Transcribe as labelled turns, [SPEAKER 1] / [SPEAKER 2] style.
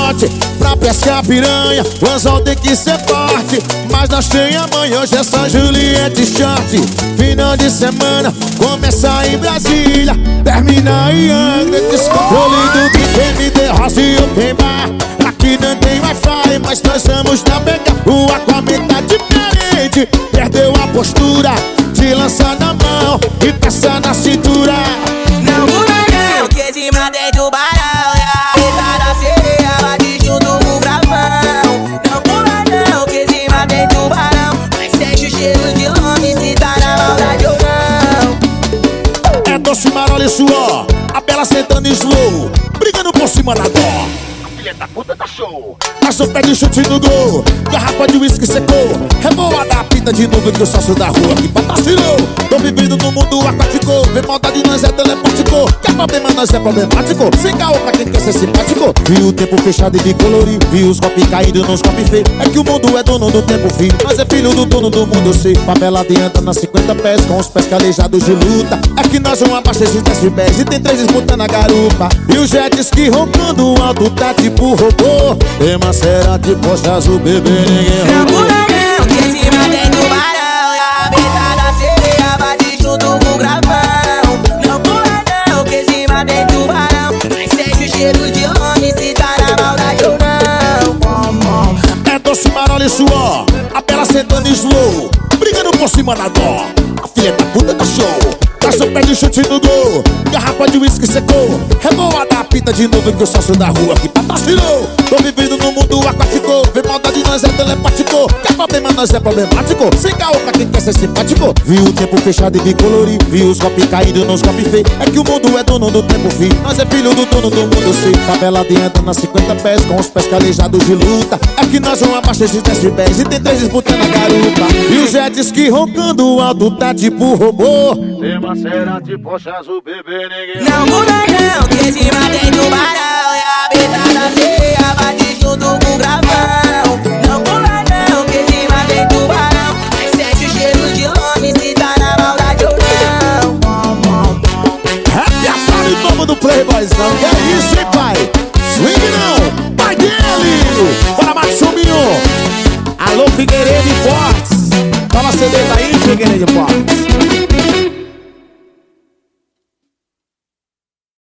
[SPEAKER 1] bote pra pescar piranha. O anzol tem que ser forte, mas nós tem amanhã. Hoje é São Juliette Short. Final de semana começa em Brasília, termina em Angra. Descontrole do que tem me de roça e open bar. Aqui não tem Wi-Fi, mas nós vamos navegar. O Aquaman tá diferente, perdeu a postura de lançar na mão e passar na cintura.
[SPEAKER 2] Não muda não, que de cima tem tubarão. E a reta da sereia bate junto com o gravão. Não pula não, que de cima tem tubarão. Mas sente o cheiro de longe se tá na maldade ou não.
[SPEAKER 1] É doce, marola e suor, a bela sentando em slow, brigando por cima da dó. Filha da puta tá show. Passou pé de chute no gol, garrafa de uísque secou, revoada a pinta de novo que o sócio da rua que patrocinou. Tô vivendo no mundo aquático, vê maldade nós é telepático. Quer problema nós é problemático, sem caô pra quem quer ser simpático. Vi o tempo fechado e vi colorir, vi os copos caídos nos copos feios. É que o mundo é dono do tempo, filho, nós é filho do dono do mundo, sei. Favela adianta nas 50 pés, com os pés calejados de luta. É que nós vamos abaixo esses 10 pés e tem 3 disputando a garupa. E os jets que roncando alto tá tipo robô. Tem Maserati, Porsche azul, bebê, ninguém
[SPEAKER 2] Não
[SPEAKER 1] roubou.
[SPEAKER 2] pula não, que de cima tem tubarão. E a reta da sereia bate junto com o gravão. Não pula não, que de cima tem tubarão. Mas sente o cheiro de longe se tá na maldade ou não.
[SPEAKER 1] É doce, marola e suor, a bela sentando em slow, brigando por cima da dó. A filha da puta tá show. Passou pé de chute no gol, garrafa de uísque secou, revoada a pinta de novo que o sócio da rua que patrocinou. Tô vivendo no mundo aquático, vê maldade nós é telepático. Quer problema nós é problemático, sem caô pra quem quer ser simpático. Vi o tempo fechado e vi colorir, vi os copos caídos nos copos feios. É que o mundo é dono do tempo, filho, nós é filho do dono do mundo, sei. Favela adianta nas 50 pés, com os pés calejados de luta. É que nós vamos abaixo esses 10 pés e tem 3 disputando a garupa. E os jets que roncando alto tá tipo robô. Tem Maserati, Porsche azul, bebê, ninguém
[SPEAKER 2] Não muda não, que de cima tem tubarão. E a reta da sereia bate junto com o gravão. Não pula não, que de cima tem tubarão. Mas sente o cheiro de longe se tá na maldade ou não.
[SPEAKER 1] Rap Afário novo do Playboyzão, que é isso, hein, pai? Swing não, pai dele! Bora, Maxuminho! Alô, Figueiredo e Fortes! Fala CD aí, Figueiredo e Fortes!